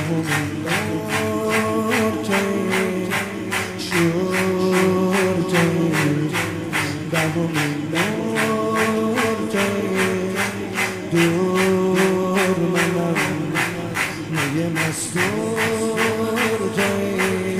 دهمین بار تویی شور تویی دهمین بار تویی دور منم میه مستور تویی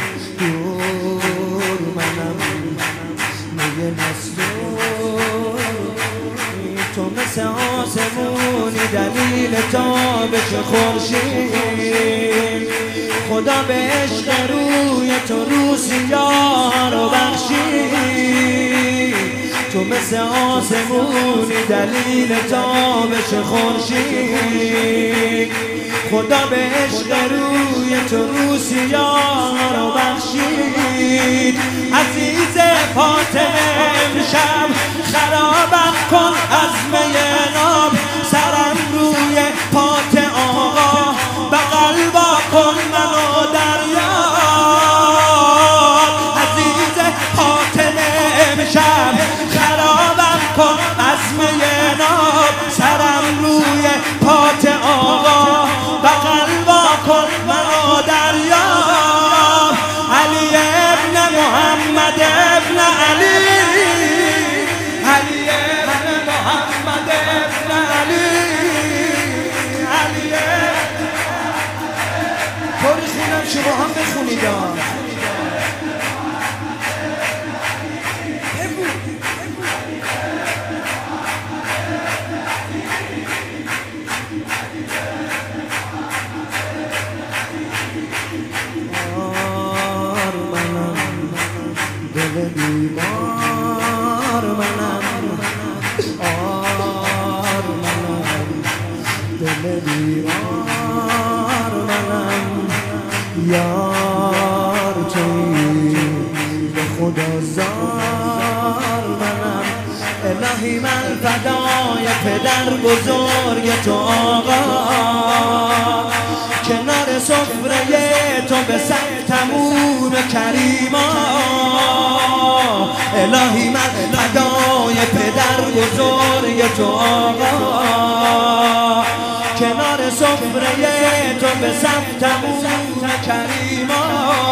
دور منم میه مستور تو مثل آسمونی دلیل تابش خورشید خدا به عشق روی تو روسیا رو بخشید تو مثل آسمونی دلیل تابش خورشید خدا به عشق روی تو روسیا رو بخشید عزیز فاطمه امشب خرابم کن از می ناب سرم روی پات آقا بغل با کن منو دریاب عزیز فاطمه امشب خرابم کن از می ناب سرم روی پات آقا بغل با کن منو دریاب علی ابن محمد ابن علی علی ابن محمد ابن علی علی طوری خونم شما هم بخونید دل بیمار منم آر منم دل بیمار منم یار تویی به خدا زار منم الهی من فدای پدر بزرگ تو آقا کنار سفره تو به سر تموم کریما الهی من فدای پدر بزرگ تو آقا کنار سفره تو به سر تموم کریما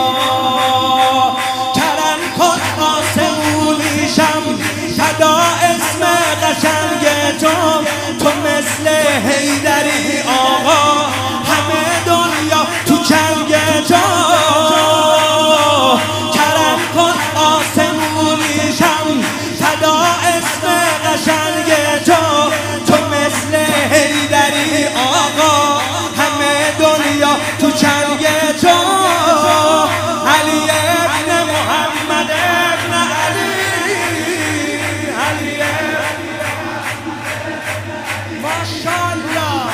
کرم کن آسمونیشم فدا اسم قشنگ تو تو مثل حیدری آقا همه دنیا تو چنگ تو کرم کن آسمونیشم فدا اسم قشنگ تو تو مثل حیدری آقا همه دنیا تو چنگ تو علی ابن محمد ابن علی علی ماشاءالله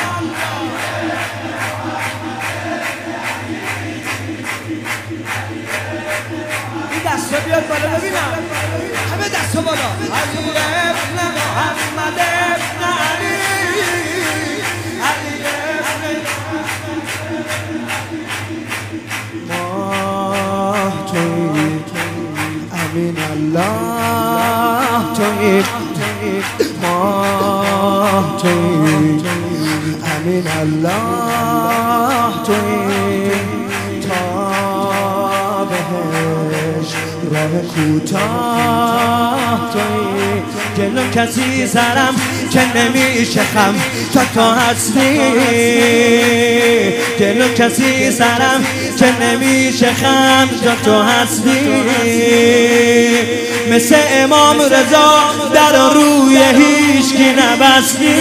این دستا بیاد بالا ببینم همه دستا بالا علی ابن محمد ابن علی علی ابن ماه تویی امین الله تویی ماه تویی امین الله تویی تا بهش راه کوتاه تویی جلو کسی سرم که نمیشه خم تو هستی جلو کسی سرم که نمیشه خم تو هستی مثل امام رضا در روی هیچکی نبستی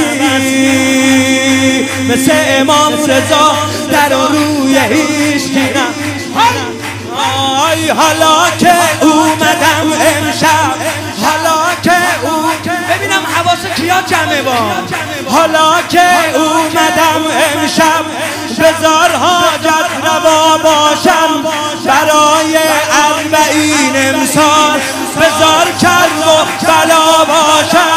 مثل امام رضا در روی هیچکی نبستی آی حالا که اومدم امشب حالا که ببینم حواس کیا جمعه با حالا که اومدم امشب بذار حاجت روا باشم برای 40 امسال بذار کرب و بلا باشم